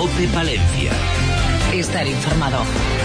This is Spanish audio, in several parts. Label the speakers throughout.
Speaker 1: COPE Palencia.
Speaker 2: Estar informado.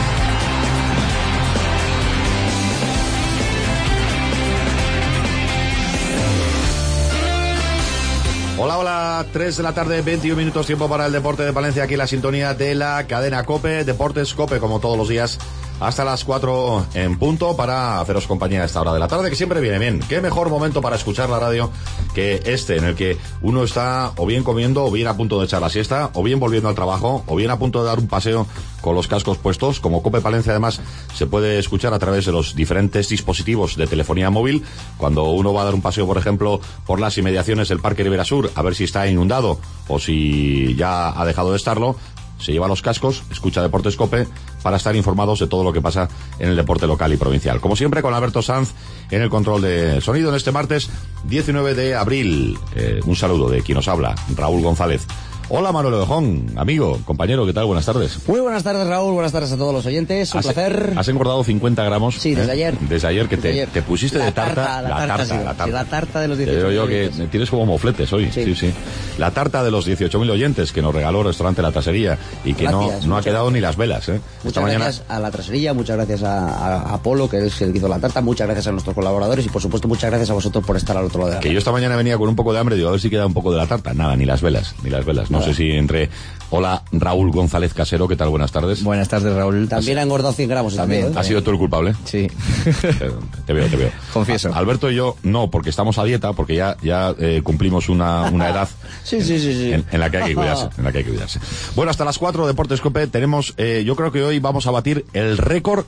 Speaker 3: Hola, 3 de la tarde, 21 minutos, tiempo para el deporte de Palencia, aquí en la sintonía de la cadena COPE, Deportes COPE, como todos los días, hasta las 4 en punto, para haceros compañía a esta hora de la tarde, que siempre viene bien. Qué mejor momento para escuchar la radio que este, en el que uno está o bien comiendo, o bien a punto de echar la siesta, o bien volviendo al trabajo, o bien a punto de dar un paseo con los cascos puestos. Como COPE Palencia, además, se puede escuchar a través de los diferentes dispositivos de telefonía móvil. Cuando uno va a dar un paseo, por ejemplo, por las inmediaciones del Parque Ribera Sur, a ver si está inundado o si ya ha dejado de estarlo, se lleva los cascos, escucha Deportes COPE para estar informados de todo lo que pasa en el deporte local y provincial. Como siempre, con Alberto Sanz en el control de sonido en este martes 19 de abril. Un saludo de quien nos habla, Raúl González. Hola, Manuel Ovejón, amigo, compañero, ¿qué tal? Buenas tardes.
Speaker 4: Muy buenas tardes, Raúl, buenas tardes a todos los oyentes, un placer.
Speaker 3: ¿Has engordado 50 gramos?
Speaker 4: Sí, desde ayer.
Speaker 3: Desde ayer, que te pusiste
Speaker 4: la
Speaker 3: de tarta.
Speaker 4: La tarta de los 18.000
Speaker 3: yo que tienes como mofletes hoy, sí. La tarta de los 18.000 oyentes que nos regaló el restaurante La Trasería y que no ha quedado ni las velas,
Speaker 4: Muchas gracias a La Trasería, muchas gracias a Polo, que es el que hizo la tarta, muchas gracias a nuestros colaboradores y por supuesto muchas gracias a vosotros por estar al otro lado de la
Speaker 3: Que yo esta mañana venía con un poco de hambre, digo, a ver si queda un poco de la tarta. Nada, ni las velas. No sé si entre... Hola, Raúl González Casero, ¿qué tal? Buenas tardes.
Speaker 5: Buenas tardes, Raúl.
Speaker 4: También ha engordado 100 gramos.
Speaker 5: También.
Speaker 3: ¿Has sido tú el culpable?
Speaker 5: Sí.
Speaker 3: Te veo.
Speaker 5: Confieso.
Speaker 3: Alberto y yo, no, porque estamos a dieta, porque ya cumplimos una edad
Speaker 4: sí.
Speaker 3: En la que hay que cuidarse. Bueno, hasta las 4, Deportes COPE, tenemos, yo creo que hoy vamos a batir el récord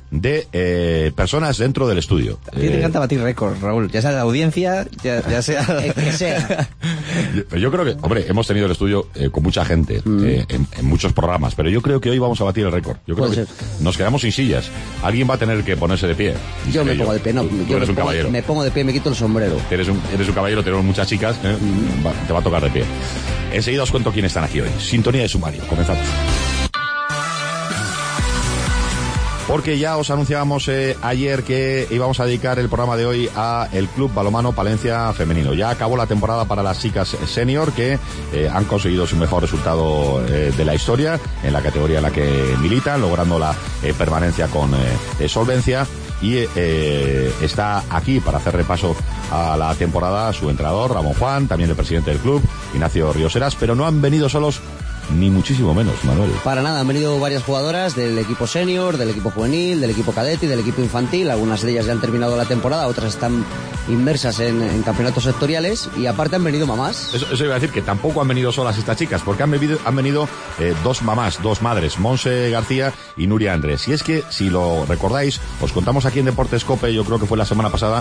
Speaker 3: de personas dentro del estudio.
Speaker 5: A ti te encanta batir récord, Raúl, ya sea de audiencia, ya sea
Speaker 4: que sea.
Speaker 3: Yo creo que, hombre, hemos tenido el estudio con mucha gente en muchos programas, pero yo creo que hoy vamos a batir el récord. Yo creo que nos quedamos sin sillas. Alguien va a tener que ponerse de pie.
Speaker 4: Yo me pongo de pie,
Speaker 3: Tú eres un caballero.
Speaker 4: Me pongo de pie, me quito el sombrero.
Speaker 3: Eres un caballero, tenemos muchas chicas, te va a tocar de pie. Enseguida os cuento quiénes están aquí hoy. Sintonía de sumario, comenzamos. Porque ya os anunciábamos ayer que íbamos a dedicar el programa de hoy a el Club Balonmano Palencia Femenino. Ya acabó la temporada para las chicas senior que han conseguido su mejor resultado de la historia en la categoría en la que militan, logrando la permanencia con solvencia. Y está aquí para hacer repaso a la temporada su entrenador, Ramón Juan, también el presidente del club, Ignacio Ríos-Heras, pero no han venido solos ni muchísimo menos, Manuel.
Speaker 4: Para nada, han venido varias jugadoras del equipo senior, del equipo juvenil, del equipo cadete y del equipo infantil. Algunas de ellas ya han terminado la temporada, otras están inmersas en campeonatos sectoriales y aparte han venido mamás.
Speaker 3: Eso iba a decir, que tampoco han venido solas estas chicas, porque han venido dos mamás, dos madres, Monse García y Nuria Andrés. Y es que, si lo recordáis, os contamos aquí en Deportes COPE, yo creo que fue la semana pasada,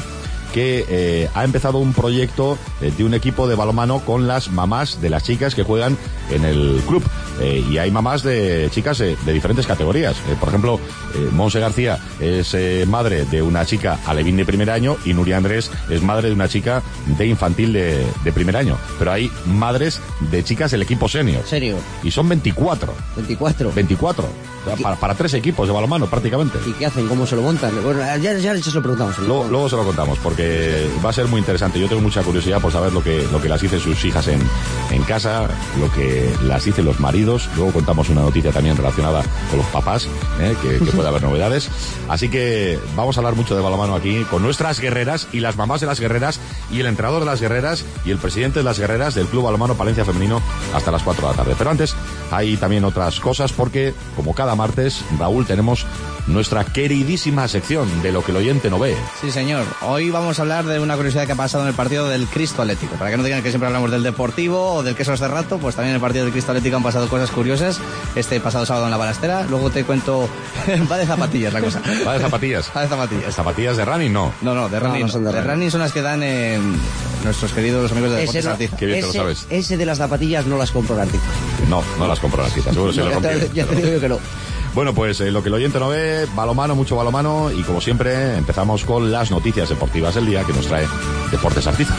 Speaker 3: que ha empezado un proyecto de un equipo de balonmano con las mamás de las chicas que juegan en el club. Y hay mamás de chicas de diferentes categorías. Por ejemplo, Monse García es madre de una chica alevín de primer año y Nuria Andrés es madre de una chica de infantil de primer año. Pero hay madres de chicas del equipo senior.
Speaker 4: Senior.
Speaker 3: Y son 24. 24. Para 3 equipos de balonmano, prácticamente.
Speaker 4: ¿Y qué hacen? ¿Cómo se lo montan? Bueno, ya se lo preguntamos.
Speaker 3: Luego se lo contamos, porque va a ser muy interesante. Yo tengo mucha curiosidad por saber lo que las dicen sus hijas en casa, lo que las dicen los maridos. Luego contamos una noticia también relacionada con los papás, que puede haber novedades. Así que vamos a hablar mucho de balonmano aquí con nuestras guerreras y las mamás de las guerreras y el entrenador de las guerreras y el presidente de las guerreras del Club Balonmano Palencia Femenino hasta las 4 de la tarde. Pero antes hay también otras cosas, porque como cada martes, Raúl, tenemos nuestra queridísima sección de lo que el oyente no ve.
Speaker 5: Sí, señor. Hoy vamos a hablar de una curiosidad que ha pasado en el partido del Cristo Atlético. Para que no digan que siempre hablamos del Deportivo o del Queso hace rato, pues también en el partido del Cristo Atlético han pasado cosas curiosas. Este pasado sábado en la Balastera. Luego te cuento... va de zapatillas la cosa.
Speaker 3: ¿Va de zapatillas?
Speaker 5: Va de zapatillas.
Speaker 3: ¿Zapatillas de running? No,
Speaker 5: de running. No son de running son las que dan nuestros queridos amigos de Deportes Artiza.
Speaker 3: Qué bien te lo sabes.
Speaker 4: Ese de las zapatillas no las compro en Artiza.
Speaker 3: No las compro en Artiza. Seguro se lo rompió.
Speaker 4: Ya te digo yo que no.
Speaker 3: Bueno, pues lo que el oyente no ve, balonmano, mucho balonmano, y como siempre empezamos con las noticias deportivas del día que nos trae Deportes Artiza.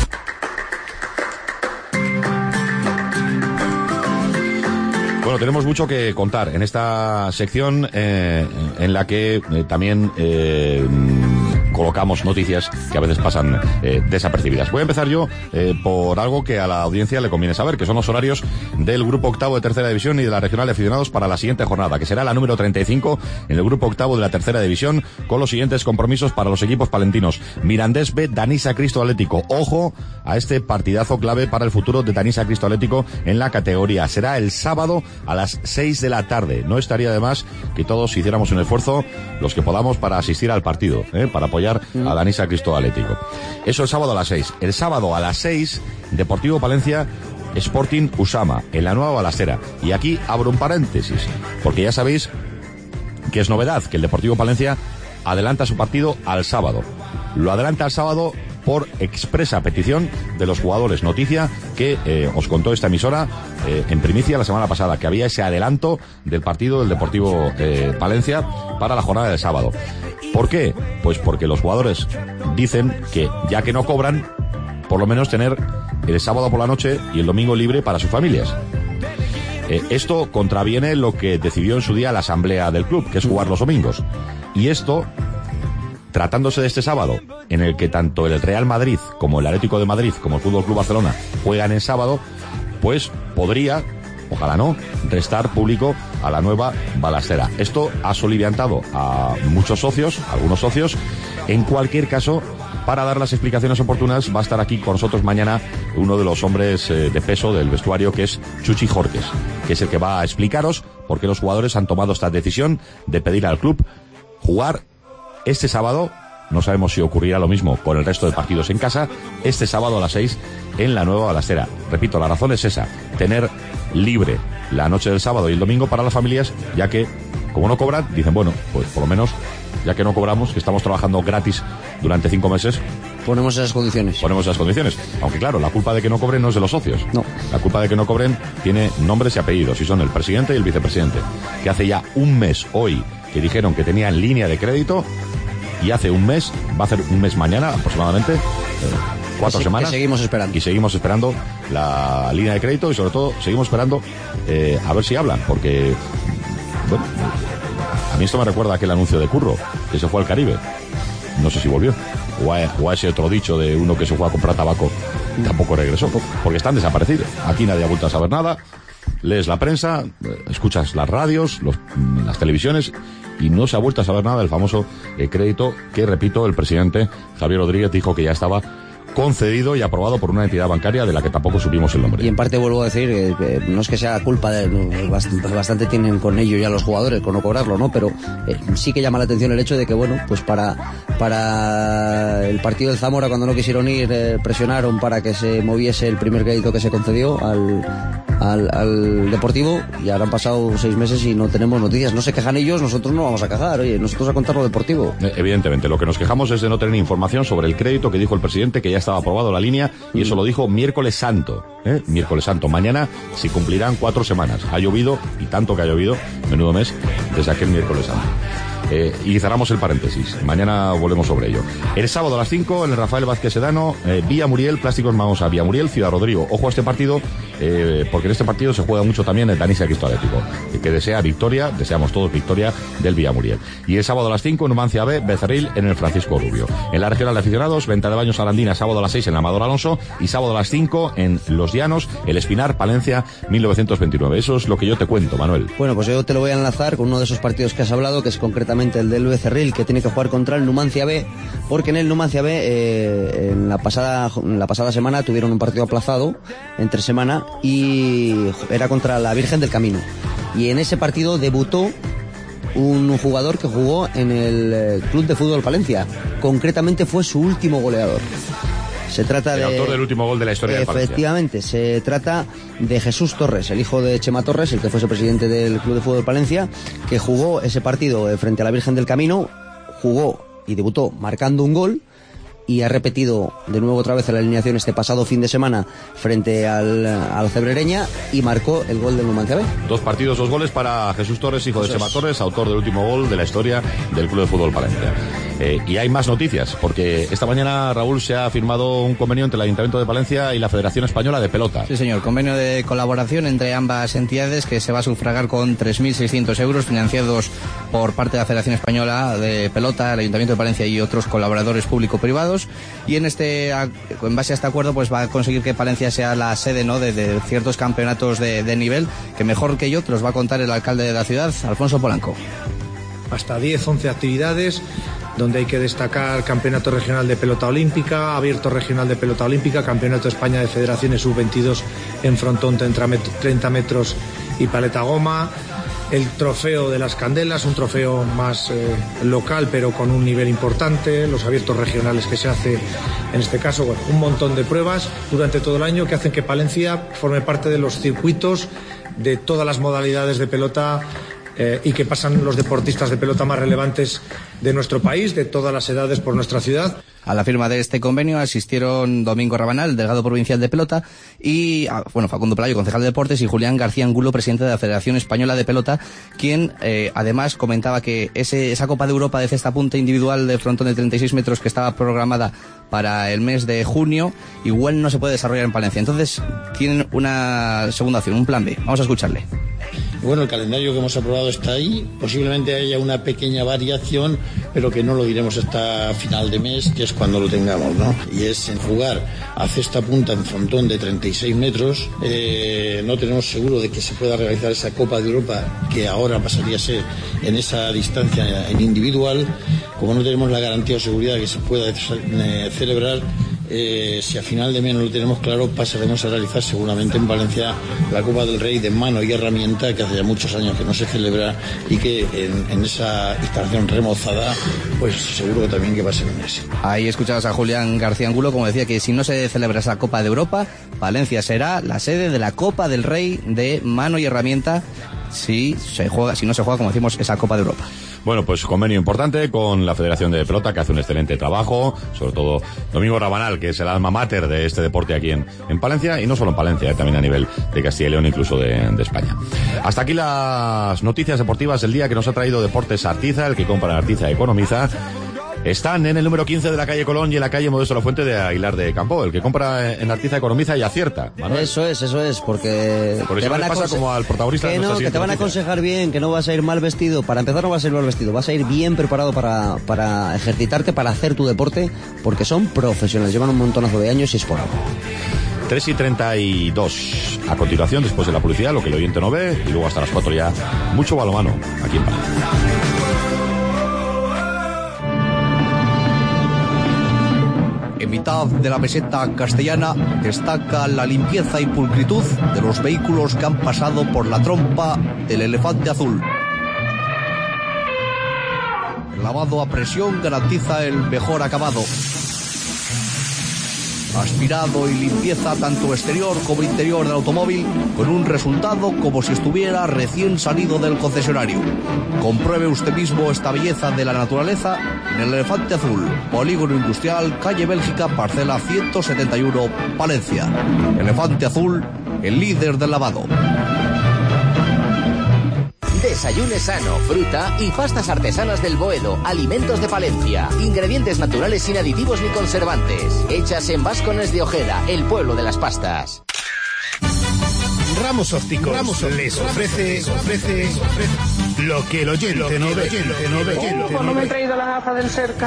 Speaker 3: Bueno, tenemos mucho que contar en esta sección en la que también colocamos noticias que a veces pasan desapercibidas. Voy a empezar yo por algo que a la audiencia le conviene saber, que son los horarios del grupo octavo de tercera división y de la regional de aficionados para la siguiente jornada, que será la número 35 en el grupo octavo de la tercera división, con los siguientes compromisos para los equipos palentinos. Mirandés B, Danisa Cristo Atlético. Ojo a este partidazo clave para el futuro de Danisa Cristo Atlético en la categoría. Será el sábado a las 6 de la tarde. No estaría de más que todos hiciéramos un esfuerzo, los que podamos, para asistir al partido, para apoyar a Danisa Cristo Atlético. Eso el sábado a las 6. El sábado a las 6, Deportivo Palencia Sporting Usama, en la Nueva Balastera. Y aquí abro un paréntesis, porque ya sabéis que es novedad que el Deportivo Palencia adelanta su partido al sábado. Lo adelanta al sábado por expresa petición de los jugadores. Noticia que os contó esta emisora en primicia la semana pasada, que había ese adelanto del partido del Deportivo Palencia para la jornada del sábado. ¿Por qué? Pues porque los jugadores dicen que, ya que no cobran, por lo menos tener el sábado por la noche y el domingo libre para sus familias. Esto contraviene lo que decidió en su día la asamblea del club, que es jugar los domingos. Y esto, tratándose de este sábado, en el que tanto el Real Madrid como el Atlético de Madrid como el Fútbol Club Barcelona juegan en sábado, pues podría, ojalá no, restar público a la Nueva Balastera. Esto ha soliviantado a muchos socios, algunos socios. En cualquier caso, para dar las explicaciones oportunas va a estar aquí con nosotros mañana uno de los hombres de peso del vestuario, que es Chuchi Jorques, que es el que va a explicaros por qué los jugadores han tomado esta decisión de pedir al club jugar este sábado. No sabemos si ocurrirá lo mismo con el resto de partidos en casa, este sábado a las 6 en la Nueva Balastera. Repito, la razón es esa, tener libre la noche del sábado y el domingo para las familias, ya que, como no cobran, dicen, bueno, pues por lo menos, ya que no cobramos, que estamos trabajando gratis durante 5 meses,
Speaker 4: ponemos esas condiciones.
Speaker 3: Aunque claro, la culpa de que no cobren no es de los socios.
Speaker 4: No.
Speaker 3: La culpa de que no cobren tiene nombres y apellidos, y son el presidente y el vicepresidente, que hace ya un mes hoy que dijeron que tenían línea de crédito, y hace un mes, va a hacer un mes mañana aproximadamente, 4 semanas.
Speaker 4: Que seguimos esperando.
Speaker 3: Y seguimos esperando la línea de crédito, y sobre todo seguimos esperando a ver si hablan, porque, bueno, a mí esto me recuerda a aquel anuncio de Curro, que se fue al Caribe. No sé si volvió. O a ese otro dicho de uno que se fue a comprar tabaco, tampoco regresó, porque están desaparecidos. Aquí nadie ha vuelto a saber nada. Lees la prensa, escuchas las radios, las televisiones, y no se ha vuelto a saber nada del famoso crédito que, repito, el presidente Javier Rodríguez dijo que ya estaba concedido y aprobado por una entidad bancaria de la que tampoco supimos el nombre.
Speaker 4: Y en parte vuelvo a decir que no es que sea culpa de... Bastante tienen con ello ya los jugadores, con no cobrarlo, ¿no? Pero sí que llama la atención el hecho de que, bueno, pues para el partido del Zamora, cuando no quisieron ir, presionaron para que se moviese el primer crédito que se concedió al Deportivo, y ahora han pasado 6 meses y no tenemos noticias. No se quejan ellos, nosotros no vamos a quejar. Oye, nosotros a contar lo deportivo.
Speaker 3: Evidentemente, lo que nos quejamos es de no tener información sobre el crédito que dijo el presidente, que ya estaba aprobado la línea, y eso lo dijo miércoles santo. Miércoles santo. Mañana se cumplirán 4 semanas. Ha llovido, y tanto que ha llovido, menudo mes, desde aquel miércoles santo. Y cerramos el paréntesis. Mañana volvemos sobre ello. El sábado a las 5 en el Rafael Vázquez Sedano, Villa Muriel, Plásticos Mamosa, Villa Muriel, Ciudad Rodrigo. Ojo a este partido, porque en este partido se juega mucho también el Danisa Cristo Atlético, que desea victoria, deseamos todos victoria del Villa Muriel. Y el sábado a las 5 en Numancia B, Becerril en el Francisco Rubio. En la regional de aficionados, Venta de Baños Arandina, sábado a las 6 en la Amador Alonso, y sábado a las 5 en Los Llanos, el Espinar Palencia 1929. Eso es lo que yo te cuento, Manuel.
Speaker 4: Bueno, pues yo te lo voy a enlazar con uno de esos partidos que has hablado, que es concretamente el del Becerril, que tiene que jugar contra el Numancia B, porque en el Numancia B en la pasada semana tuvieron un partido aplazado entre semana, y era contra la Virgen del Camino, y en ese partido debutó un jugador que jugó en el Club de Fútbol Palencia. Concretamente fue su último goleador. Se trata
Speaker 3: el autor del último gol de la historia de Palencia.
Speaker 4: Efectivamente, se trata de Jesús Torres, el hijo de Chema Torres, el que fuese presidente del Club de Fútbol Palencia, que jugó ese partido frente a la Virgen del Camino, jugó y debutó marcando un gol, y ha repetido de nuevo otra vez en la alineación este pasado fin de semana frente al Cebrereña, y marcó el gol del Numancia B.
Speaker 3: 2 partidos, 2 goles para Jesús Torres, hijo de Chema Torres, autor del último gol de la historia del Club de Fútbol Palencia. Y hay más noticias, porque esta mañana, Raúl, se ha firmado un convenio entre el Ayuntamiento de Palencia y la Federación Española de Pelota.
Speaker 5: Sí, señor, convenio de colaboración entre ambas entidades que se va a sufragar con 3.600 euros financiados por parte de la Federación Española de Pelota, el Ayuntamiento de Palencia y otros colaboradores público-privados. Y en base a este acuerdo, pues va a conseguir que Palencia sea la sede, ¿no?, de ciertos campeonatos de nivel, que mejor que yo te los va a contar el alcalde de la ciudad, Alfonso Polanco.
Speaker 1: Hasta 10-11 actividades, donde hay que destacar Campeonato Regional de Pelota Olímpica, Abierto Regional de Pelota Olímpica, Campeonato de España de Federaciones Sub-22 en frontón 30 metros y paleta goma, el Trofeo de las Candelas, un trofeo más local pero con un nivel importante, los abiertos regionales que se hace en este caso, bueno, un montón de pruebas durante todo el año que hacen que Palencia forme parte de los circuitos de todas las modalidades de pelota y que pasan los deportistas de pelota más relevantes de nuestro país, de todas las edades por nuestra ciudad.
Speaker 5: A la firma de este convenio asistieron Domingo Rabanal, delegado provincial de pelota, y Facundo Pelayo, concejal de deportes, y Julián García Angulo, presidente de la Federación Española de Pelota, quien además comentaba que esa Copa de Europa de cesta punta individual de frontón de 36 metros que estaba programada para el mes de junio, igual no se puede desarrollar en Palencia. Entonces tienen una segunda opción, un plan B. Vamos a escucharle.
Speaker 6: Bueno, el calendario que hemos aprobado está ahí, posiblemente haya una pequeña variación, pero que no lo diremos hasta final de mes, que es cuando lo tengamos, ¿no? Y es en jugar a cesta punta en frontón de 36 metros, no tenemos seguro de que se pueda realizar esa Copa de Europa, que ahora pasaría a ser en esa distancia en individual. Como no tenemos la garantía o seguridad de que se pueda celebrar, si a final de mes no lo tenemos claro, pasaremos a realizar seguramente en Valencia la Copa del Rey de mano y herramienta, que hace ya muchos años que no se celebra y que en esa instalación remozada, pues seguro también que va a ser un éxito.
Speaker 5: Ahí escuchabas a Julián García Angulo, como decía, que si no se celebra esa Copa de Europa, Valencia será la sede de la Copa del Rey de mano y herramienta si no se juega, como decimos, esa Copa de Europa.
Speaker 3: Bueno, pues convenio importante con la Federación de Pelota, que hace un excelente trabajo, sobre todo Domingo Rabanal, que es el alma mater de este deporte aquí en Palencia, y no solo en Palencia, también a nivel de Castilla y León, incluso de España. Hasta aquí las noticias deportivas del día que nos ha traído Deportes Artiza. El que compra en Artiza economiza. Están en el número 15 de la calle Colón y en la calle Modesto La Fuente de Aguilar de Campo. El que compra en Artiza economiza y acierta, Manuel.
Speaker 4: Eso es, porque
Speaker 3: por eso te van pasa como al protagonista
Speaker 4: que
Speaker 3: de nuestra
Speaker 4: que te van a aconsejar bien, que no vas a ir mal vestido. Para empezar, no vas a ir mal vestido, vas a ir bien preparado para ejercitarte, para hacer tu deporte, porque son profesionales, llevan un montonazo de años y es por algo.
Speaker 3: 3:32. A continuación, después de la publicidad, lo que el oyente no ve, y luego hasta las 4 ya, mucho balonmano aquí en Palencia.
Speaker 5: En mitad de la meseta castellana destaca la limpieza y pulcritud de los vehículos que han pasado por la trompa del elefante azul. El lavado a presión garantiza el mejor acabado. Aspirado y limpieza tanto exterior como interior del automóvil, con un resultado como si estuviera recién salido del concesionario. Compruebe usted mismo esta belleza de la naturaleza en el Elefante Azul, Polígono Industrial, calle Bélgica, parcela 171, Palencia. Elefante Azul, el líder del lavado.
Speaker 7: Desayune sano, fruta y pastas artesanas del Boedo, alimentos de Palencia, ingredientes naturales sin aditivos ni conservantes, hechas en Vascones de Ojeda, el pueblo de las pastas.
Speaker 8: Ramos Ópticos les ofrece lo que el oyente no ve.
Speaker 9: No me he traído la gafa del cerca.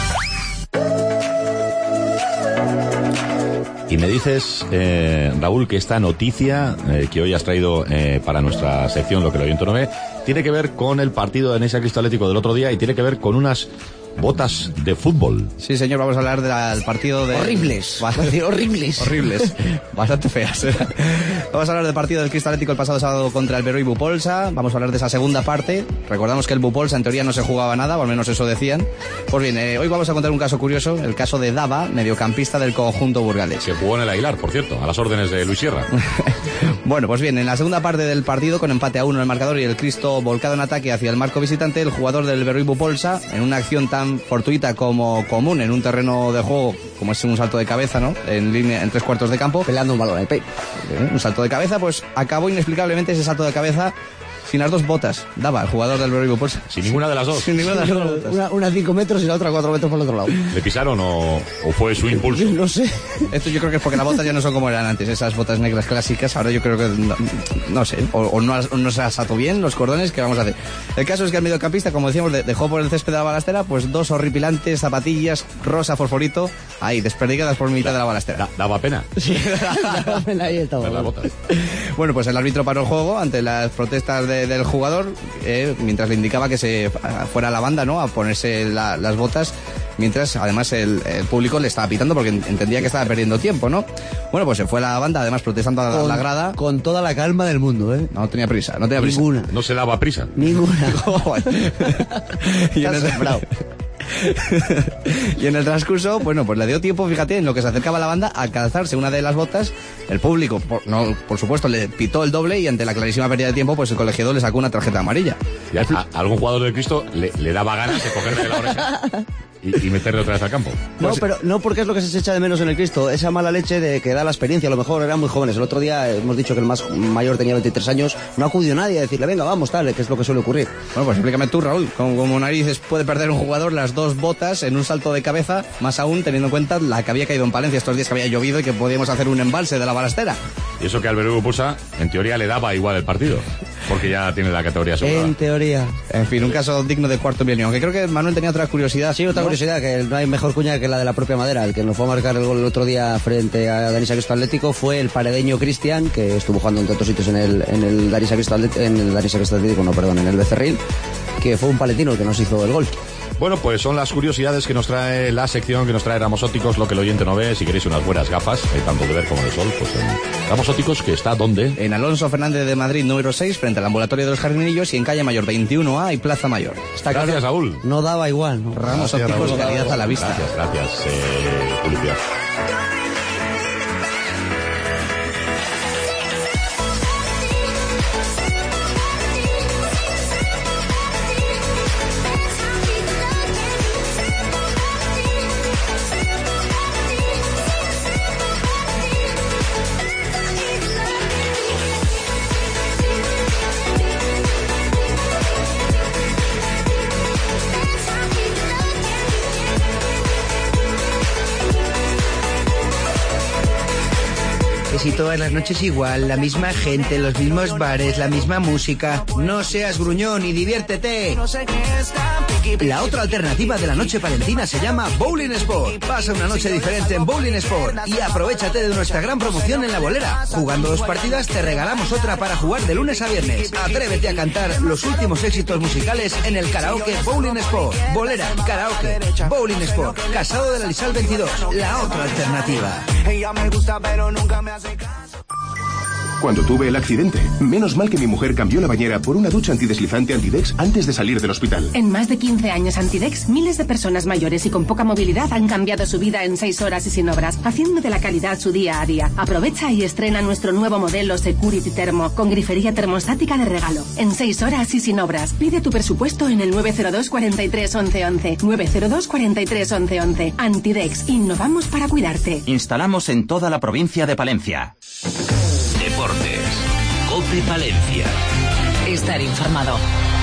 Speaker 3: Y me dices, Raúl, que esta noticia que hoy has traído para nuestra sección Lo que el oyente no ve, tiene que ver con el partido de Nesa Cristo Atlético del otro día y tiene que ver con unas botas de fútbol.
Speaker 5: Sí, señor, vamos a hablar del partido de...
Speaker 4: Horribles.
Speaker 5: Horribles. Bastante feas. Vamos a hablar del partido del Cristo Atlético el pasado sábado contra el Beroi Bupolsa. Vamos a hablar de esa segunda parte. Recordamos que el Bupolsa en teoría no se jugaba nada, o al menos eso decían. Pues bien, hoy vamos a contar un caso curioso, el caso de Dava, mediocampista del conjunto burgalés.
Speaker 3: Que jugó en el Aguilar, por cierto, a las órdenes de Luis Sierra.
Speaker 5: Bueno, pues bien, en la segunda parte del partido, con empate a 1 en el marcador y el Cristo volcado en ataque hacia el marco visitante, el jugador del Beroi Bupolsa, en una acción tan fortuita como común en un terreno de juego como es un salto de cabeza, ¿no? En línea, en 3/4 de campo,
Speaker 4: peleando un balón,
Speaker 5: un salto de cabeza, pues acabó inexplicablemente ese salto de cabeza sin las dos botas. Daba el jugador del Albergue Pulsa.
Speaker 3: Sin ninguna de las dos.
Speaker 5: Sin ninguna de las dos.
Speaker 4: Una 5 metros y la otra 4 metros por el otro lado.
Speaker 3: ¿Le pisaron o fue su impulso?
Speaker 4: No sé.
Speaker 5: Esto yo creo que es porque las botas ya no son como eran antes, esas botas negras clásicas. Ahora yo creo que, no sé, o no se asató bien los cordones. ¿Qué vamos a hacer? El caso es que el mediocampista, como decíamos, dejó por el césped de la balastera pues dos horripilantes zapatillas rosa fosforito ahí, desperdigadas por mitad de la balastera.
Speaker 3: ¿Daba pena?
Speaker 4: Sí, daba pena, ahí estaba.
Speaker 3: Las botas.
Speaker 5: Bueno, pues el árbitro paró el juego ante las protestas del jugador, mientras le indicaba que se fuera a la banda, ¿no?, a ponerse las botas, mientras además el público le estaba pitando porque entendía que estaba perdiendo tiempo, ¿no? Bueno, pues se fue a la banda, además protestando a la grada.
Speaker 4: Con toda la calma del mundo, ¿eh?
Speaker 5: No tenía prisa, no tenía prisa.
Speaker 4: Ninguna.
Speaker 3: No se daba prisa.
Speaker 4: Ninguna.
Speaker 5: Y en el transcurso, bueno, pues le dio tiempo, fíjate, en lo que se acercaba la banda, a calzarse una de las botas. El público, por supuesto, le pitó el doble y ante la clarísima pérdida de tiempo, pues el colegiado le sacó una tarjeta amarilla.
Speaker 3: ¿Y a algún jugador del Cristo le daba ganas de cogerle la oreja y meterle otra vez al campo?
Speaker 4: No, pero no, porque es lo que se echa de menos en el Cristo, esa mala leche de que da la experiencia. A lo mejor eran muy jóvenes. El otro día hemos dicho que el más mayor tenía 23 años. No acudió nadie a decirle, venga, vamos, tal, que es lo que suele ocurrir.
Speaker 5: Bueno, pues explícame tú, Raúl, como narices puede perder un jugador las dos botas en un salto de cabeza, más aún teniendo en cuenta la que había caído en Palencia estos días, que había llovido y que podíamos hacer un embalse de la balastera.
Speaker 3: Y eso que Albergue Pulsa, en teoría, le daba igual el partido, porque ya tiene la categoría asegurada.
Speaker 4: En teoría.
Speaker 5: En fin, un caso digno de cuarto milenio. Aunque creo que Manuel tenía otra curiosidad.
Speaker 4: Sí, otra curiosidad, que no hay mejor cuña que la de la propia Madera. El que nos fue a marcar el gol el otro día frente a Darisa Cristo Atlético fue el paredeño Cristian, que estuvo jugando en otros sitios en el Darisa Cristo Atlético, en el Becerril, que fue un paletino el que nos hizo el gol.
Speaker 3: Bueno, pues son las curiosidades que nos trae la sección, que nos trae Ramos Ópticos, lo que el oyente no ve. Si queréis unas buenas gafas, tanto de ver como de sol, pues en Ramos Ópticos, que está ¿dónde?
Speaker 5: En Alonso Fernández de Madrid, número 6, frente al ambulatorio de los Jardinillos, y en calle Mayor 21A y Plaza Mayor.
Speaker 3: Gracias, Raúl.
Speaker 4: No daba igual, ¿no?
Speaker 5: Ramos Ópticos, calidad a la vista.
Speaker 3: Gracias, publicidad.
Speaker 10: Si todas las noches igual, la misma gente, los mismos bares, la misma música. No seas gruñón y diviértete. La otra alternativa de la noche palentina se llama Bowling Sport. Pasa una noche diferente en Bowling Sport y aprovéchate de nuestra gran promoción en la bolera. Jugando 2 partidas te regalamos otra para jugar de lunes a viernes. Atrévete a cantar los últimos éxitos musicales en el karaoke Bowling Sport. Bolera, karaoke, Bowling Sport. Casado de la Lisal 22. La otra alternativa.
Speaker 11: Ella me gusta pero nunca me hace caso.
Speaker 8: Cuando tuve el accidente, menos mal que mi mujer cambió la bañera por una ducha antideslizante Antidex antes de salir del hospital.
Speaker 12: En más de 15 años Antidex, miles de personas mayores y con poca movilidad han cambiado su vida en 6 horas y sin obras, haciendo de la calidad su día a día. Aprovecha y estrena nuestro nuevo modelo Security Thermo, con grifería termostática de regalo. En 6 horas y sin obras. Pide tu presupuesto en el 902 43 11 11. 902 43 11 11. Antidex, innovamos para cuidarte.
Speaker 13: Instalamos en toda la provincia de Palencia. Deportes. COPE Palencia.
Speaker 2: Estar informado.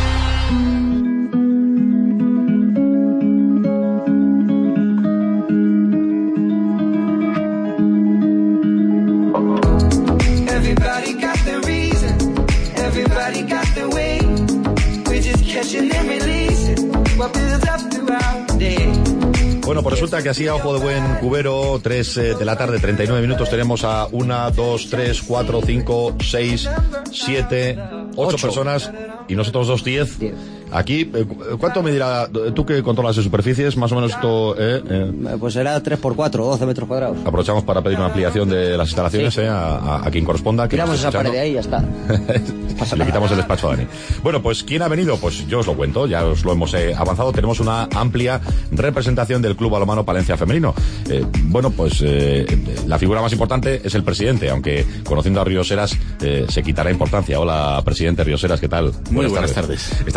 Speaker 11: Everybody got the reason, everybody got the way. We're just catching and releasing what builds up throughout the day.
Speaker 3: Bueno, pues resulta que así a ojo de buen cubero, 3 de la tarde, 39 minutos, tenemos a 1, 2, 3, 4, 5, 6, 7, 8 personas y nosotros 2, 10. Aquí, ¿cuánto medirá? Tú que controlas de superficies, más o menos esto...
Speaker 4: Pues será 3x4, 12 metros cuadrados.
Speaker 3: Aprovechamos para pedir una ampliación de las instalaciones, sí. A quien corresponda.
Speaker 4: Tiramos esa pared de ahí y ya está.
Speaker 3: Le quitamos el despacho a Dani. Bueno, pues ¿quién ha venido? Pues yo os lo cuento, ya os lo hemos avanzado. Tenemos una amplia representación del Club Balonmano Palencia Femenino. Bueno, pues la figura más importante es el presidente, aunque conociendo a Ríos Heras se quitará importancia. Hola, presidente Ríos Heras, ¿qué tal?
Speaker 14: Muy buenas tardes.
Speaker 3: Está también entrando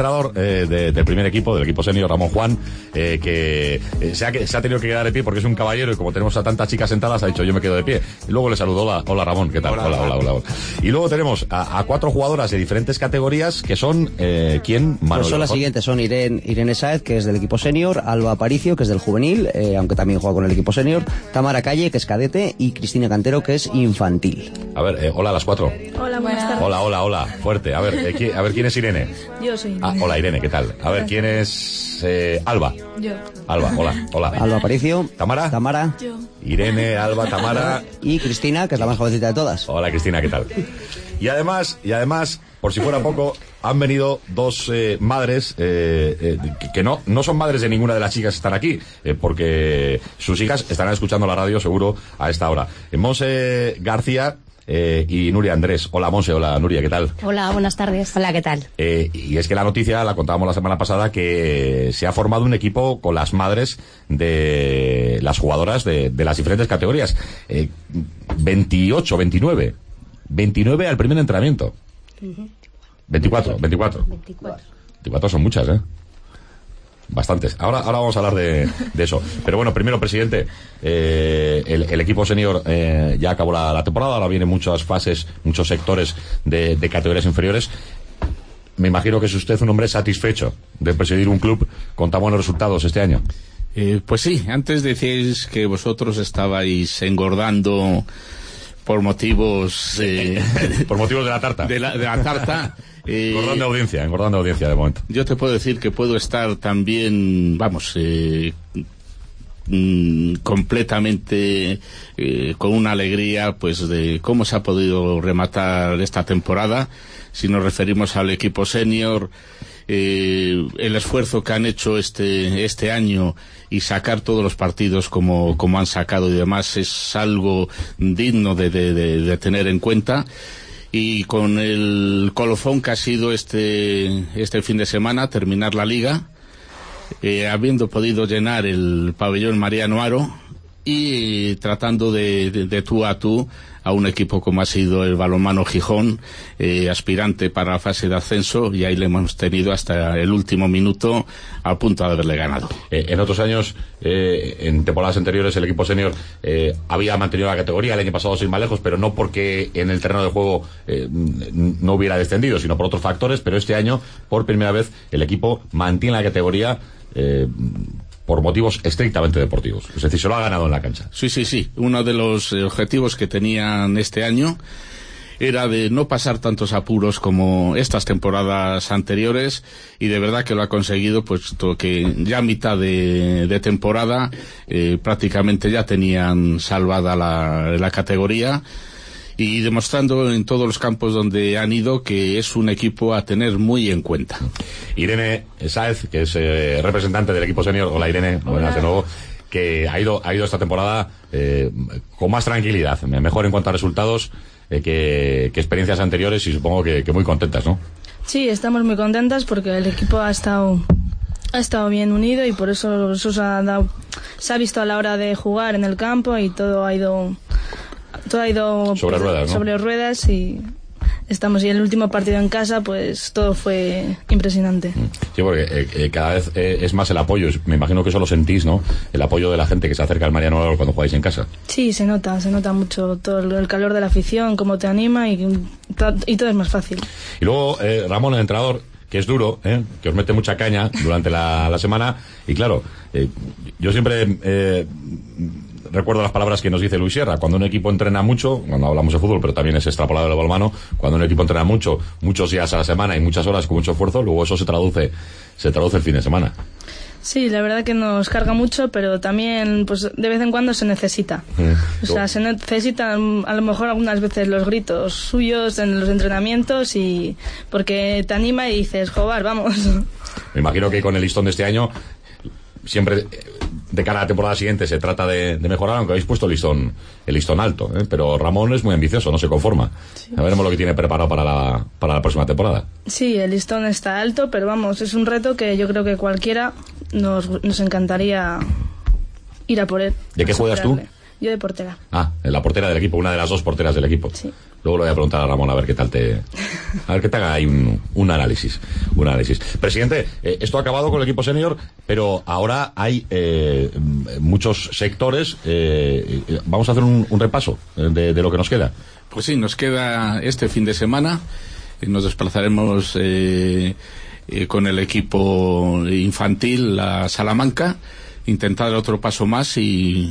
Speaker 3: entrenador del primer equipo, del equipo senior, Ramón Juan, que se ha tenido que quedar de pie porque es un caballero y como tenemos a tantas chicas sentadas, ha dicho yo me quedo de pie. Y luego le saludo, hola Ramón, ¿qué tal? Hola. Y luego tenemos a 4 jugadoras de diferentes categorías que son, ¿quién?
Speaker 4: Pues son las siguientes, son Irene Sáez, que es del equipo senior, Alba Aparicio, que es del juvenil, aunque también juega con el equipo senior, Tamara Calle, que es cadete, y Cristina Cantero, que es infantil.
Speaker 3: A ver, hola a las 4.
Speaker 14: Hola, buenas tardes.
Speaker 3: Hola, fuerte. A ver, ¿quién es Irene?
Speaker 14: Yo soy Irene.
Speaker 3: Hola Irene, ¿qué tal? A ver, ¿quién es Alba?
Speaker 14: Yo.
Speaker 3: Alba, hola.
Speaker 4: Alba Aparicio.
Speaker 3: Tamara.
Speaker 14: Yo.
Speaker 3: Irene, Alba, Tamara.
Speaker 4: Y Cristina, que es la más jovencita de todas.
Speaker 3: Hola Cristina, ¿qué tal? Y además, por si fuera poco, han venido 2 madres que no son madres de ninguna de las chicas que están aquí, porque sus hijas estarán escuchando la radio seguro a esta hora. Monse García y Nuria Andrés. Hola Monse, hola Nuria, ¿qué tal?
Speaker 15: Hola, buenas tardes. Hola, ¿qué tal?
Speaker 3: Y es que la noticia, la contábamos la semana pasada, que se ha formado un equipo con las madres de las jugadoras de las diferentes categorías. 29 al primer entrenamiento. 24 son muchas, bastantes. Ahora vamos a hablar de eso. Pero bueno, primero, presidente, el equipo senior ya acabó la temporada, ahora vienen muchas fases, muchos sectores de categorías inferiores. Me imagino que es usted un hombre satisfecho de presidir un club con tan buenos resultados este año.
Speaker 16: Pues sí, antes decíais que vosotros estabais engordando por motivos de
Speaker 3: la tarta.
Speaker 16: De la tarta.
Speaker 3: Engordando audiencia de momento.
Speaker 16: Yo te puedo decir que puedo estar también, completamente con una alegría pues de cómo se ha podido rematar esta temporada. Si nos referimos al equipo senior, el esfuerzo que han hecho este año y sacar todos los partidos como han sacado y demás es algo digno de tener en cuenta. Y con el colofón que ha sido este fin de semana, terminar la liga, habiendo podido llenar el pabellón Mariano Haro y tratando de tú a tú a un equipo como ha sido el Balonmano Gijón, aspirante para la fase de ascenso, y ahí le hemos tenido hasta el último minuto a punto de haberle ganado.
Speaker 3: En otros años, en temporadas anteriores, el equipo senior había mantenido la categoría, el año pasado sin más lejos, pero no porque en el terreno de juego no hubiera descendido, sino por otros factores, pero este año, por primera vez, el equipo mantiene la categoría por motivos estrictamente deportivos. Es decir, se lo ha ganado en la cancha.
Speaker 16: Sí. Uno de los objetivos que tenían este año era de no pasar tantos apuros como estas temporadas anteriores, y de verdad que lo ha conseguido, puesto que ya a mitad de temporada prácticamente ya tenían salvada la categoría, y demostrando en todos los campos donde han ido que es un equipo a tener muy en cuenta.
Speaker 3: Irene Sáez, que es representante del equipo senior. Hola Irene, buenas de nuevo. Que ha ido esta temporada con más tranquilidad, mejor en cuanto a resultados que experiencias anteriores, y supongo que muy contentas, ¿no?
Speaker 14: Sí, estamos muy contentas porque el equipo ha estado bien unido, y por eso se ha visto a la hora de jugar en el campo, y todo ha ido
Speaker 3: sobre ruedas, ¿no?
Speaker 14: Sobre ruedas, y el último partido en casa, pues todo fue impresionante.
Speaker 3: Sí, porque cada vez es más el apoyo. Me imagino que eso lo sentís, ¿no? El apoyo de la gente que se acerca al Mariano Haro cuando jugáis en casa.
Speaker 14: Sí, se nota mucho todo el calor de la afición, cómo te anima, y todo es más fácil.
Speaker 3: Y luego Ramón, el entrenador, que es duro, que os mete mucha caña durante la semana, y claro, yo siempre recuerdo las palabras que nos dice Luis Sierra: cuando un equipo entrena mucho, cuando hablamos de fútbol, pero también es extrapolado el balonmano, cuando un equipo entrena muchos días a la semana y muchas horas con mucho esfuerzo, luego eso se traduce el fin de semana.
Speaker 14: Sí, la verdad que nos carga mucho, pero también pues de vez en cuando se necesita. Se necesitan a lo mejor algunas veces los gritos suyos en los entrenamientos, y porque te anima y dices, joder, vamos.
Speaker 3: Me imagino que con el listón de este año siempre de cara a la temporada siguiente se trata de mejorar, aunque habéis puesto el listón alto, pero Ramón es muy ambicioso, no se conforma. Sí. Ya veremos lo que tiene preparado para la próxima temporada.
Speaker 14: Sí, el listón está alto, pero vamos, es un reto que yo creo que cualquiera nos encantaría ir a por él.
Speaker 3: ¿De qué juegas tú?
Speaker 14: Yo de portera.
Speaker 3: La portera del equipo, una de las 2 porteras del equipo.
Speaker 14: Sí.
Speaker 3: Luego le voy a preguntar a Ramón a ver qué tal a ver que te haga ahí un análisis. Presidente, esto ha acabado con el equipo senior, pero ahora hay muchos sectores. Vamos a hacer un repaso de lo que nos queda.
Speaker 16: Pues sí, nos queda este fin de semana. Nos desplazaremos con el equipo infantil a Salamanca, intentar otro paso más y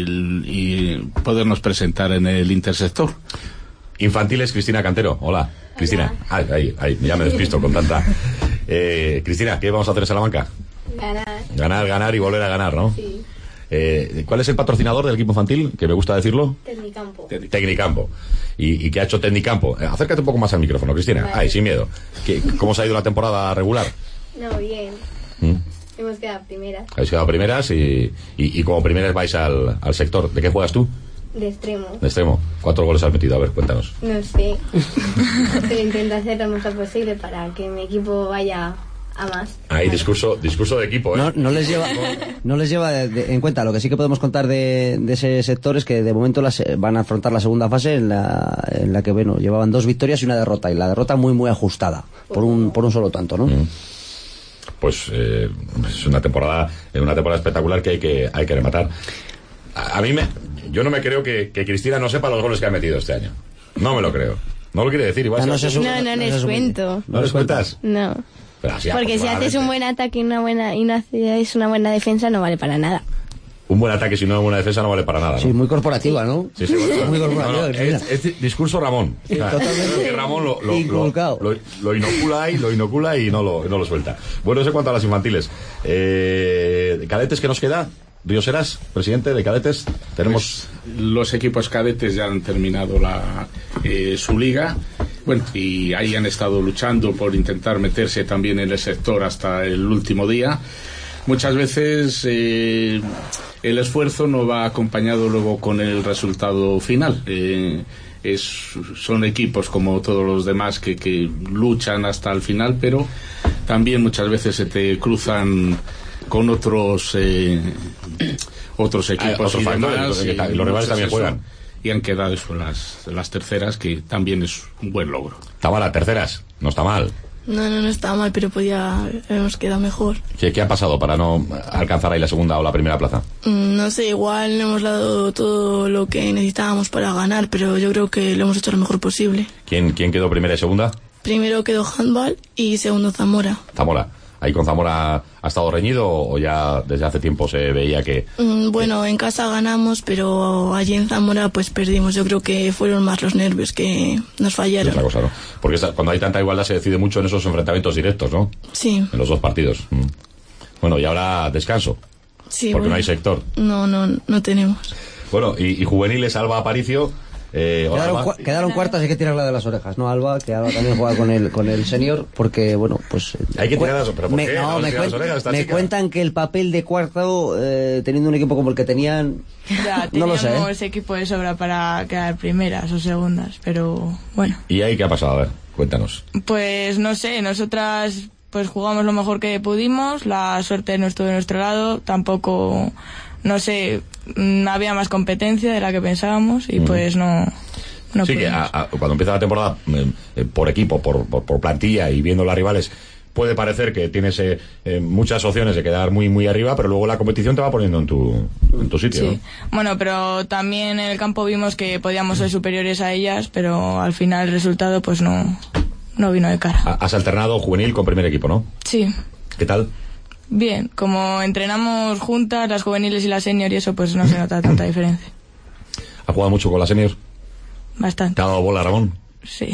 Speaker 16: podernos presentar en el intersector.
Speaker 3: Infantiles, Cristina Cantero. Hola, Cristina. Ahí, ya me despisto con tanta. Cristina, ¿qué vamos a hacer en Salamanca? Ganar y volver a ganar, ¿no?
Speaker 17: Sí.
Speaker 3: ¿Cuál es el patrocinador del equipo infantil? Que me gusta decirlo.
Speaker 17: Tecnicampo.
Speaker 3: ¿Y qué ha hecho Tecnicampo? Acércate un poco más al micrófono, Cristina.
Speaker 17: Vale.
Speaker 3: Sin miedo. ¿Cómo se ha ido la temporada regular?
Speaker 17: No, bien. Hemos quedado primeras.
Speaker 3: Habéis quedado primeras y como primeras vais al sector. ¿De qué juegas tú?
Speaker 17: De extremo.
Speaker 3: De extremo. ¿Cuántos goles has metido? A ver, cuéntanos.
Speaker 17: No sé. Pero intento hacer lo mejor posible para que mi equipo vaya a más.
Speaker 3: Ahí, discurso de equipo, ¿eh?
Speaker 4: No les lleva en cuenta. Lo que sí que podemos contar de ese sector es que de momento van a afrontar la segunda fase en la que, bueno, llevaban 2 victorias y una derrota, y la derrota muy ajustada por un solo tanto, ¿no?
Speaker 3: Pues es una temporada espectacular que hay que rematar. Yo no me creo que Cristina no sepa los goles que ha metido este año. No me lo creo. No lo quiere decir. Igual
Speaker 17: No les cuento.
Speaker 3: ¿No les cuentas?
Speaker 17: No. Porque si haces un buen ataque y no haces una buena defensa, no vale para nada.
Speaker 3: Un buen ataque sin una buena defensa no vale para nada, ¿no?
Speaker 4: Sí, muy corporativa, ¿no?
Speaker 3: Sí, bueno.
Speaker 4: Muy corporativa.
Speaker 3: Es discurso Ramón.
Speaker 4: Sí, totalmente.
Speaker 3: Que Ramón lo inocula y no lo suelta. Bueno, eso en cuanto a las infantiles. ¿Cadetes qué nos queda? Rioseras, presidente de cadetes, tenemos...
Speaker 16: Pues, los equipos cadetes ya han terminado su liga, bueno, y ahí han estado luchando por intentar meterse también en el sector hasta el último día. Muchas veces el esfuerzo no va acompañado luego con el resultado final. Son equipos como todos los demás que luchan hasta el final, pero también muchas veces se te cruzan con otros equipos
Speaker 3: y demás, y los rivales también juegan.
Speaker 16: Y han quedado eso, las terceras, que también es un buen logro.
Speaker 3: Está mal las terceras, no está mal.
Speaker 18: No está mal, pero hemos quedado mejor.
Speaker 3: ¿Qué ha pasado para no alcanzar ahí la segunda o la primera plaza?
Speaker 18: No sé, igual no hemos dado todo lo que necesitábamos para ganar, pero yo creo que lo hemos hecho lo mejor posible.
Speaker 3: ¿Quién quedó primera y segunda?
Speaker 18: Primero quedó Handball y segundo Zamora.
Speaker 3: ¿Ahí con Zamora ha estado reñido o ya desde hace tiempo se veía que...?
Speaker 18: Bueno, en casa ganamos, pero allí en Zamora pues perdimos. Yo creo que fueron más los nervios que nos fallaron.
Speaker 3: Es otra cosa, ¿no? Porque cuando hay tanta igualdad se decide mucho en esos enfrentamientos directos, ¿no?
Speaker 18: Sí.
Speaker 3: En los 2 partidos. Bueno, y ahora descanso.
Speaker 18: Sí,
Speaker 3: porque no hay sector.
Speaker 18: No tenemos.
Speaker 3: Bueno, y juveniles, Alba Aparicio...
Speaker 4: Quedaron cuartas, hay que tirarla de las orejas, ¿no, Alba? Que Alba también juega con el senior, porque, bueno, pues...
Speaker 3: Hay que tirarlas, pero ¿por qué?
Speaker 4: Me cuentan que el papel de cuarto, teniendo un equipo como el que tenían...
Speaker 18: Ya,
Speaker 4: no lo sé.
Speaker 18: Teníamos equipo de sobra para quedar primeras o segundas, pero bueno.
Speaker 3: ¿Y ahí qué ha pasado? A ver, cuéntanos.
Speaker 18: Pues no sé, nosotras pues jugamos lo mejor que pudimos, la suerte no estuvo de nuestro lado, tampoco... No sé, había más competencia de la que pensábamos y pues no
Speaker 3: sí, que cuando empieza la temporada por equipo, por plantilla y viendo las rivales, puede parecer que tienes muchas opciones de quedar muy muy arriba, pero luego la competición te va poniendo en tu sitio,
Speaker 18: sí. ¿No? Bueno, pero también en el campo vimos que podíamos ser superiores a ellas, pero al final el resultado pues no vino de cara.
Speaker 3: Has alternado juvenil con primer equipo, ¿no?
Speaker 18: Sí.
Speaker 3: ¿Qué tal?
Speaker 18: Bien, como entrenamos juntas, las juveniles y la senior y eso, pues no se nota tanta diferencia.
Speaker 3: ¿Has jugado mucho con la senior?
Speaker 18: Bastante.
Speaker 3: ¿Te ha dado bola, Ramón?
Speaker 18: Sí.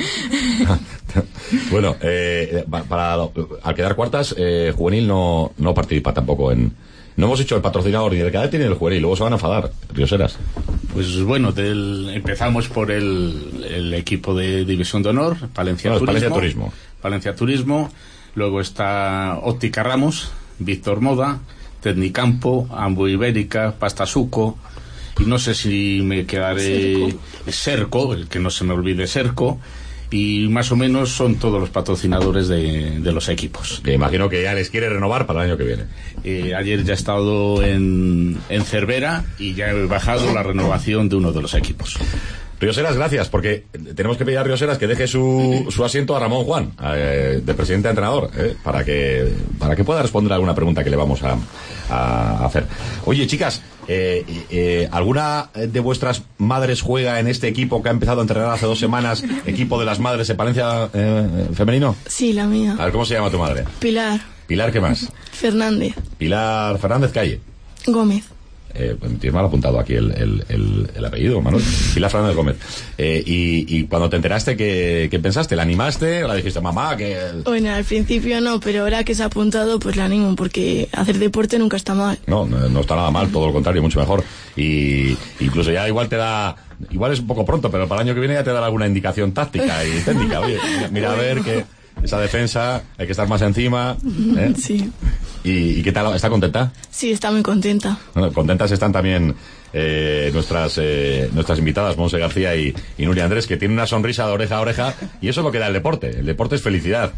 Speaker 3: Bueno, al quedar cuartas, juvenil no participa tampoco en... No hemos hecho el patrocinador ni del cadete ni del juvenil, luego se van a enfadar, Rioseras.
Speaker 16: Pues bueno, empezamos por el equipo de División de Honor, Palencia Turismo. Palencia Turismo. Luego está Óptica Ramos, Víctor Moda, Tecnicampo, Ambu Ibérica, Pastasuco, y no sé si me quedaré Serco, el que no se me olvide Serco, y más o menos son todos los patrocinadores de los equipos.
Speaker 3: Que imagino que ya les quiere renovar para el año que viene.
Speaker 16: Ayer ya he estado en Cervera y ya he bajado la renovación de uno de los equipos.
Speaker 3: Rioseras, gracias, porque tenemos que pedir a Rioseras que deje su asiento a Ramón Juan, de presidente a entrenador, para que pueda responder a alguna pregunta que le vamos a hacer. Oye, chicas, ¿alguna de vuestras madres juega en este equipo que ha empezado a entrenar hace 2 semanas, equipo de las madres de Palencia femenino?
Speaker 19: Sí, la mía.
Speaker 3: A ver, ¿cómo se llama tu madre?
Speaker 19: Pilar.
Speaker 3: Pilar, ¿qué más?
Speaker 19: Fernández.
Speaker 3: Pilar Fernández Calle.
Speaker 19: Gómez.
Speaker 3: Tienes mal apuntado aquí el apellido, Manuel. Pilar Fernández Gómez. Y cuando te enteraste, ¿qué pensaste? ¿La animaste o la dijiste, mamá, que...?
Speaker 19: Bueno, al principio no, pero ahora que se ha apuntado, pues la animo, porque hacer deporte nunca está mal.
Speaker 3: No está nada mal, todo lo contrario, mucho mejor. Y incluso ya igual es un poco pronto, pero para el año que viene ya te dará alguna indicación táctica y técnica. Oye, mira a ver que esa defensa hay que estar más encima.
Speaker 19: Sí.
Speaker 3: ¿Y qué tal? ¿Está contenta?
Speaker 19: Sí, está muy contenta.
Speaker 3: Bueno, contentas están también nuestras invitadas, Monse García y Nuria Andrés, que tienen una sonrisa de oreja a oreja, y eso es lo que da el deporte. El deporte es felicidad.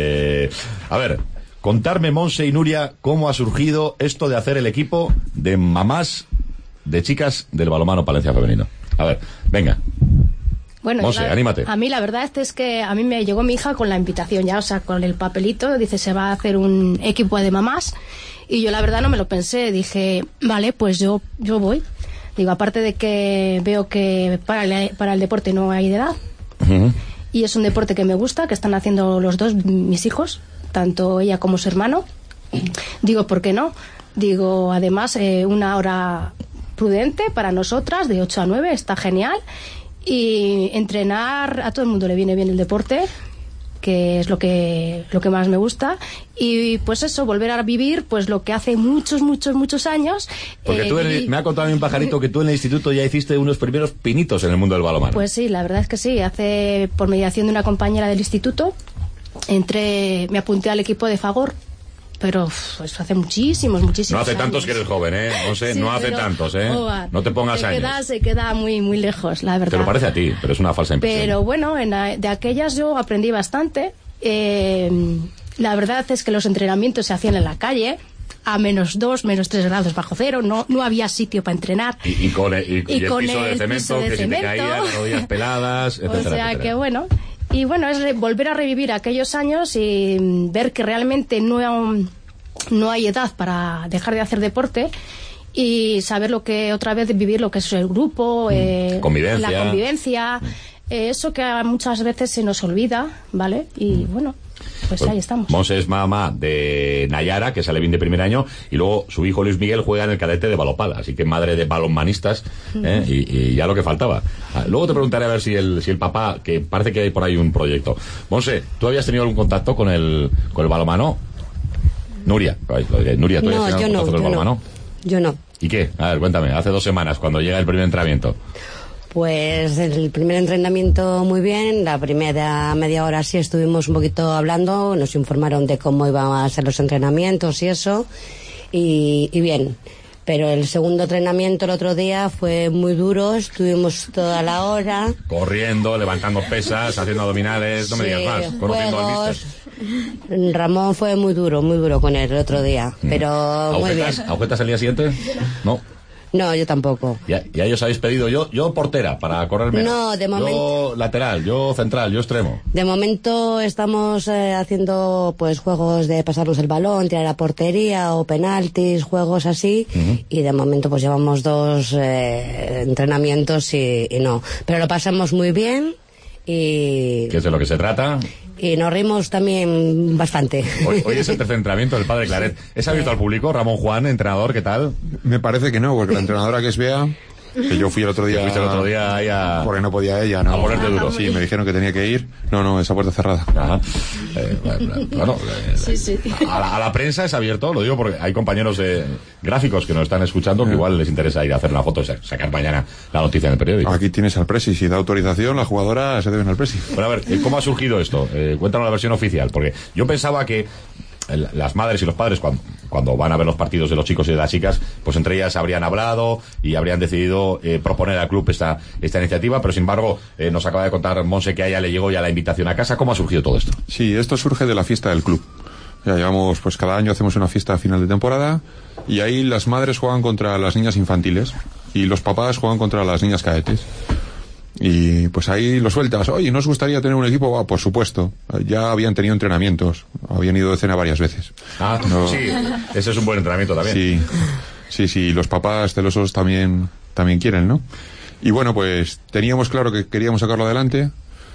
Speaker 3: A ver, contarme, Monse y Nuria, cómo ha surgido esto de hacer el equipo de mamás de chicas del balonmano Palencia femenino. A ver, venga.
Speaker 20: Bueno,
Speaker 3: Monse, anímate.
Speaker 20: A mí la verdad es que a mí me llegó mi hija con la invitación ya, o sea, con el papelito, dice se va a hacer un equipo de mamás, y yo la verdad no me lo pensé, dije, vale, pues yo voy. Digo, aparte de que veo que para el deporte no hay edad, y es un deporte que me gusta, que están haciendo los dos mis hijos, tanto ella como su hermano. Digo, ¿por qué no? Digo, además, una hora prudente para nosotras, de 8 a 9, está genial. Y entrenar, a todo el mundo le viene bien el deporte, que es lo que más me gusta, y pues eso, volver a vivir pues lo que hace muchos años.
Speaker 3: Porque tú me ha contado a mí un pajarito que tú en el instituto ya hiciste unos primeros pinitos en el mundo del balonmano.
Speaker 20: Pues sí, la verdad es que sí, por mediación de una compañera del instituto, me apunté al equipo de Fagor. Pero eso hace muchísimos
Speaker 3: No hace
Speaker 20: años.
Speaker 3: tantos que eres joven, No sé,
Speaker 20: sí,
Speaker 3: no hace tantos, No te pongas años.
Speaker 20: Se queda muy lejos, la verdad.
Speaker 3: Te lo parece a ti, pero es una falsa impresión.
Speaker 20: Pero bueno, de aquellas yo aprendí bastante. La verdad es que los entrenamientos se hacían en la calle, a -2, -3 grados bajo cero. No había sitio para entrenar.
Speaker 3: Y con el piso de cemento, que se te caían las rodillas peladas, etcétera.
Speaker 20: O sea que bueno... Y bueno, es volver a revivir aquellos años y ver que realmente no hay edad para dejar de hacer deporte, y saber otra vez vivir lo que es el grupo, la convivencia, eso que muchas veces se nos olvida, ¿vale? Y bueno, pues ahí estamos.
Speaker 3: Monse es mamá de Nayara, que sale bien de primer año, y luego su hijo Luis Miguel juega en el cadete de Balopal, así que madre de balonmanistas, y ya lo que faltaba. Luego te preguntaré a ver si el papá, que parece que hay por ahí un proyecto. Monse, ¿tú habías tenido algún contacto con el balonmano? Nuria, ¿tú habías tenido algún contacto con el balonmano?
Speaker 15: Yo no.
Speaker 3: ¿Y qué? A ver, cuéntame, hace 2 semanas, cuando llega el primer entrenamiento.
Speaker 15: Pues el primer entrenamiento muy bien, la primera media hora sí estuvimos un poquito hablando, nos informaron de cómo iban a ser los entrenamientos y eso, y bien. Pero el segundo entrenamiento el otro día fue muy duro, estuvimos toda la hora.
Speaker 3: Corriendo, levantando pesas, haciendo abdominales, no me digas más, conociendo al míster.
Speaker 15: Ramón fue muy duro con él el otro día, pero muy bien.
Speaker 3: ¿Agujetas al día siguiente? No.
Speaker 15: No, yo tampoco.
Speaker 3: Ya os habéis pedido, yo portera para correrme.
Speaker 15: No, de momento.
Speaker 3: Yo lateral, yo central, yo extremo.
Speaker 15: De momento estamos haciendo pues juegos de pasarnos el balón, tirar a portería o penaltis, juegos así. Y de momento pues llevamos 2 entrenamientos y no. Pero lo pasamos muy bien y...
Speaker 3: ¿Qué es de lo que se trata?
Speaker 15: Y nos rimos también bastante.
Speaker 3: Hoy es el tercer entrenamiento del padre Claret. ¿Es abierto al público? Ramón Juan, entrenador, ¿qué tal?
Speaker 21: Me parece que no, porque la entrenadora que es Bea, que yo fui el otro día...
Speaker 3: ¿Fuiste el otro día ahí a...?
Speaker 21: Porque no podía ella, ¿no?
Speaker 3: A ponerte duro.
Speaker 21: Sí, me dijeron que tenía que ir. No, esa puerta cerrada.
Speaker 3: Ajá. Bueno,
Speaker 20: sí.
Speaker 3: A la prensa es abierto, lo digo porque hay compañeros gráficos que nos están escuchando que igual les interesa ir a hacer una foto y sacar mañana la noticia en el periódico.
Speaker 21: Aquí tienes al presi, si da autorización, la jugadora se deben al presi.
Speaker 3: Bueno, a ver, ¿cómo ha surgido esto? Cuéntanos la versión oficial, porque yo pensaba que las madres y los padres cuando van a ver los partidos de los chicos y de las chicas, pues entre ellas habrían hablado y habrían decidido proponer al club esta iniciativa, pero sin embargo nos acaba de contar Monse que a ella le llegó ya la invitación a casa. ¿Cómo ha surgido todo esto?
Speaker 21: Sí, esto surge de la fiesta del club. Ya llevamos, pues cada año hacemos una fiesta a final de temporada y ahí las madres juegan contra las niñas infantiles y los papás juegan contra las niñas cadetes. Y pues ahí lo sueltas. Oye, ¿no os gustaría tener un equipo? Por supuesto. Ya habían tenido entrenamientos. Habían ido de cena varias veces.
Speaker 3: Sí. Ese es un buen entrenamiento también.
Speaker 21: Sí. Los papás celosos también quieren, ¿no? Y bueno, pues teníamos claro que queríamos sacarlo adelante.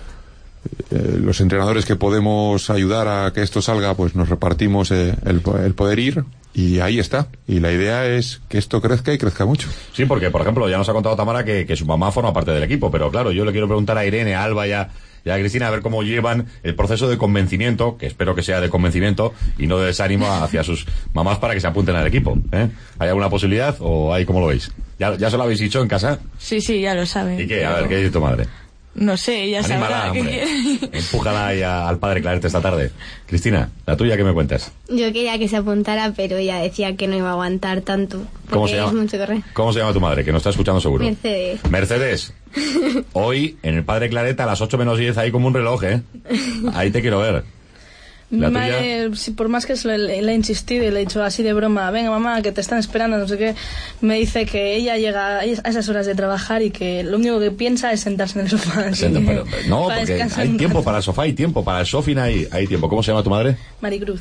Speaker 21: Los entrenadores que podemos ayudar a que esto salga, pues nos repartimos el poder ir. Y ahí está. Y la idea es que esto crezca y crezca mucho.
Speaker 3: Sí, porque, por ejemplo, ya nos ha contado Tamara que su mamá forma parte del equipo, pero claro, yo le quiero preguntar a Irene, a Alba y a Cristina a ver cómo llevan el proceso de convencimiento, que espero que sea de convencimiento y no de desánimo hacia sus mamás para que se apunten al equipo. ¿Hay alguna posibilidad o ahí cómo lo veis? ¿Ya se lo habéis dicho en casa?
Speaker 18: Sí, ya lo sabe.
Speaker 3: ¿Y qué? A ver, ¿qué dice tu madre?
Speaker 18: No sé, ella sabrá qué quiere.
Speaker 3: Empújala ahí al padre Clarete esta tarde. Cristina, la tuya, ¿qué me cuentas?
Speaker 17: Yo quería que se apuntara, pero ella decía que no iba a aguantar tanto.
Speaker 3: ¿Cómo se llama?
Speaker 17: Es mucho correr.
Speaker 3: ¿Cómo se llama tu madre? Que nos está escuchando seguro.
Speaker 17: Mercedes.
Speaker 3: Hoy, en el padre Clarete, a las 8 menos 10, ahí como un reloj, Ahí te quiero ver.
Speaker 14: Mi madre, por más que le he insistido y le he dicho así de broma, venga mamá, que te están esperando, no sé qué, me dice que ella llega a esas horas de trabajar y que lo único que piensa es sentarse en el sofá.
Speaker 3: No, porque hay tiempo para el sofá, hay tiempo para el sofá, hay tiempo. ¿Cómo se llama tu madre?
Speaker 14: Maricruz.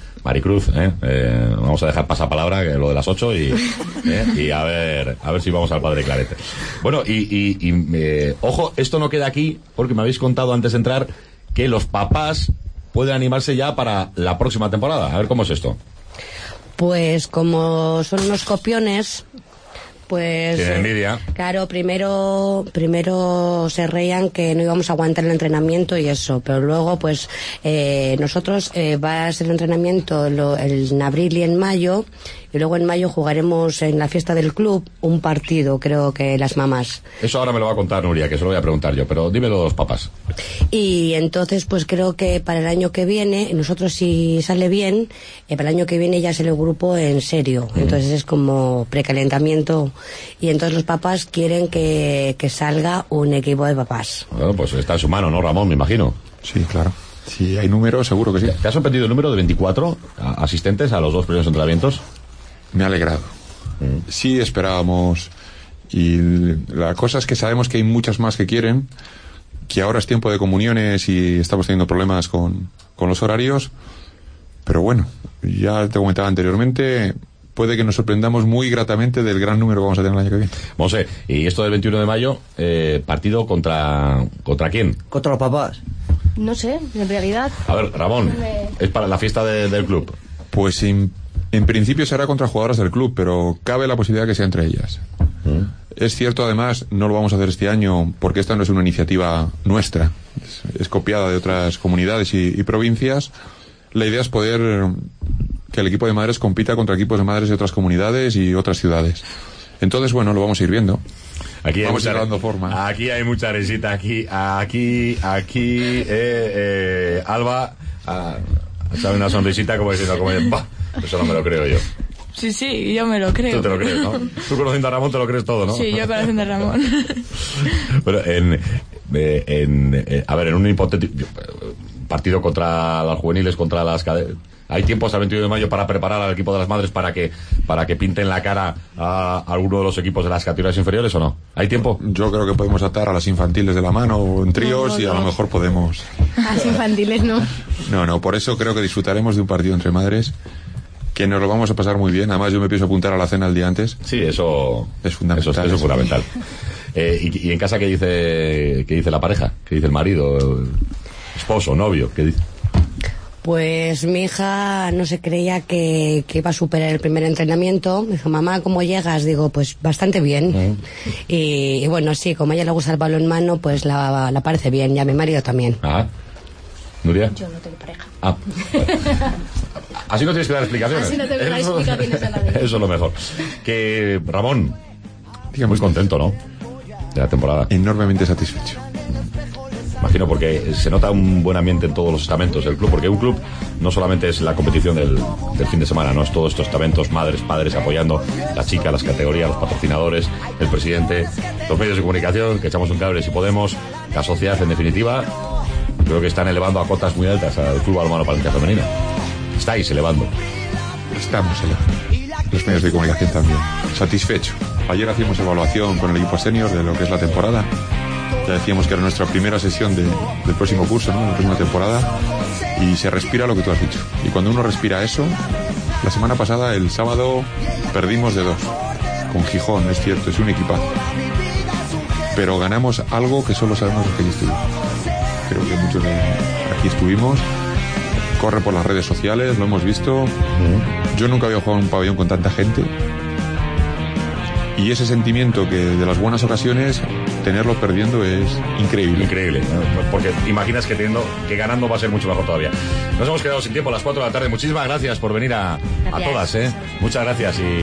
Speaker 3: Vamos a dejar pasapalabra, que lo de las 8 y a ver si vamos al padre Clarete. Bueno, ojo, esto no queda aquí, porque me habéis contado antes de entrar que los papás pueden animarse ya para la próxima temporada. A ver cómo es esto.
Speaker 15: Pues como son unos copiones, pues...
Speaker 3: Tienen envidia.
Speaker 15: Claro, primero se reían que no íbamos a aguantar el entrenamiento y eso, pero luego pues nosotros va a ser el entrenamiento en abril y en mayo, y luego en mayo jugaremos en la fiesta del club un partido, creo que las mamás.
Speaker 3: Eso ahora me lo va a contar Nuria, que se lo voy a preguntar yo, pero dímelo los papás.
Speaker 15: Y entonces pues creo que para el año que viene, nosotros si sale bien, para el año que viene ya es el grupo en serio, entonces es como precalentamiento, y entonces los papás quieren que salga un equipo de papás.
Speaker 3: Bueno, pues está en su mano, ¿no, Ramón? Me imagino.
Speaker 21: Sí, claro. Si hay números, seguro que sí.
Speaker 3: ¿Te ha sorprendido el número de 24 asistentes a los 2 primeros entrenamientos?
Speaker 21: Me ha alegrado. Sí esperábamos, y la cosa es que sabemos que hay muchas más que quieren, que ahora es tiempo de comuniones y estamos teniendo problemas con los horarios, pero bueno, ya te comentaba anteriormente, puede que nos sorprendamos muy gratamente del gran número que vamos a tener el año que viene.
Speaker 3: Monse, y esto del 21 de mayo, partido ¿contra quién?
Speaker 4: Contra los papás.
Speaker 20: No sé, en realidad...
Speaker 3: A ver, Ramón, es para la fiesta del club.
Speaker 21: Pues en principio será contra jugadoras del club, pero cabe la posibilidad que sea entre ellas. Es cierto, además, no lo vamos a hacer este año porque esta no es una iniciativa nuestra, es copiada de otras comunidades y provincias. La idea es poder que el equipo de madres compita contra equipos de madres de otras comunidades y otras ciudades. Entonces, bueno, lo vamos a ir viendo.
Speaker 3: Aquí
Speaker 21: vamos a ir dando forma.
Speaker 3: Aquí hay mucha risita, aquí Alba sabe una sonrisita como diciendo, bah, eso no me lo creo yo.
Speaker 18: Sí, yo me lo creo.
Speaker 3: Tú te lo crees, ¿no? Tú conociendo a Ramón te lo crees todo, ¿no?
Speaker 18: Sí, yo conociendo a Ramón.
Speaker 3: Pero en un hipotético partido contra las juveniles, contra las cadenas, ¿hay tiempo hasta el 21 de mayo para preparar al equipo de las madres para que pinten la cara a alguno de los equipos de las categorías inferiores o no? ¿Hay tiempo?
Speaker 21: Yo creo que podemos atar a las infantiles de la mano o en tríos y a lo mejor podemos...
Speaker 20: Las infantiles no.
Speaker 21: No, por eso creo que disfrutaremos de un partido entre madres, que nos lo vamos a pasar muy bien. Además yo me pienso apuntar a la cena el día antes.
Speaker 3: Sí, eso
Speaker 21: es fundamental.
Speaker 3: Eso es fundamental. ¿Y en casa qué dice la pareja? ¿Qué dice el marido? El esposo, novio? ¿Qué dice?
Speaker 15: Pues mi hija no se creía que iba a superar el primer entrenamiento. Me dijo, mamá, ¿cómo llegas? Digo, pues bastante bien. Y bueno, sí, como a ella le gusta el balonmano, pues la parece bien, y a mi marido también.
Speaker 3: ¿Nuria?
Speaker 20: Yo no tengo pareja.
Speaker 3: Así no tienes que dar explicaciones.
Speaker 20: Así no tengo que dar explicaciones a nadie.
Speaker 3: Eso es lo mejor. Que Ramón, muy contento, ¿no? De la temporada.
Speaker 21: Enormemente satisfecho.
Speaker 3: Imagino, porque se nota un buen ambiente en todos los estamentos del club, porque un club no solamente es la competición del fin de semana, no es todos estos estamentos, madres, padres apoyando, las chicas, las categorías, los patrocinadores, el presidente, los medios de comunicación, que echamos un cable si podemos, la sociedad en definitiva. Creo que están elevando a cotas muy altas al Club Balonmano Palencia Femenina. Estáis elevando.
Speaker 21: Estamos elevando. Los medios de comunicación también. Satisfecho. Ayer hacíamos evaluación con el equipo senior de lo que es la temporada Ya decíamos que era nuestra primera sesión del próximo curso, ¿no? De la próxima temporada. Y se respira lo que tú has dicho. Y cuando uno respira eso, la semana pasada, el sábado, perdimos de 2. Con Gijón, es cierto, es un equipazo. Pero ganamos algo que solo sabemos los que allí estuvimos. Creo que muchos de aquí estuvimos. Corre por las redes sociales, lo hemos visto. Yo nunca había jugado en un pabellón con tanta gente. Y ese sentimiento que de las buenas ocasiones, tenerlo perdiendo es increíble.
Speaker 3: Increíble, ¿no? Porque imaginas que ganando va a ser mucho mejor todavía. Nos hemos quedado sin tiempo a las 4 de la tarde. Muchísimas gracias por venir a todas, ¿eh? Muchas gracias y...